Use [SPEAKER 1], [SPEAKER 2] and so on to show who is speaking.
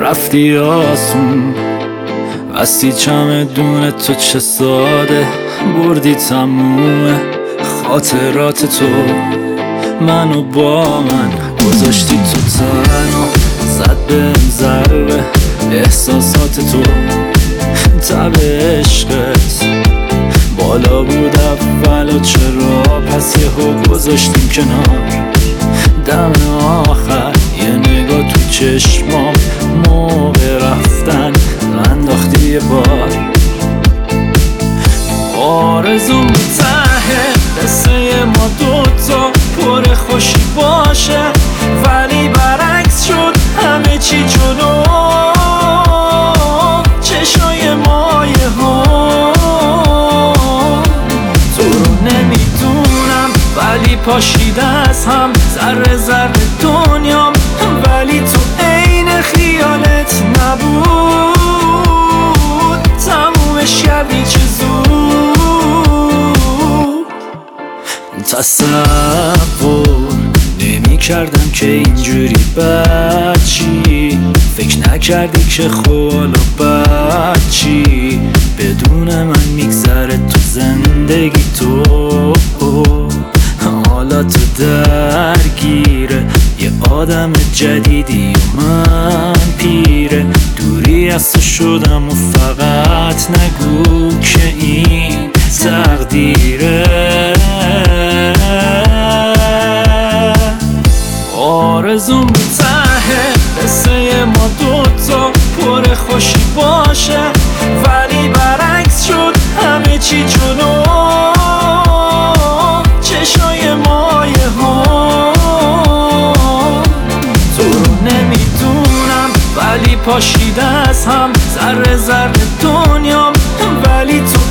[SPEAKER 1] رفتی آسون بستی چمدون تو چه ساده بردی تموم خاطرات تو منو با من گذاشتی تو تنها زد بهم ضربه احساسات تو تب عشقت بالا بود اول و چرا پس یهو گذاشتیم کنار دم آخر یه نگاه تو چشمام موقع رفتن انداختی یه بار آرزوم ته قصه ما دوتا پر خوشی باشه ولی برعکس شد همه چی جلو چشای مایه ها تو رو نمیدونم ولی پاشیده از هم ذره ذره دنیام ولی تو عین خیالت نبود تمومش کردی چه زود تصور نمی کردم که اینجوری بچی فکر نکردی که خوالا بچی بدون من میگذره تو زندگی تو حالا تو درگیره یه آدم جدیدی و من پیره دوری از تو شدم و فقط نگو که این تقدیره آرزوم ته قصه ما دوتا پر خوشی باشه ولی برعکس شد همه چی جلو چشای مایه ها تو رو نمیدونم ولی پاشیده از هم ذره ذره دنیام ولی تو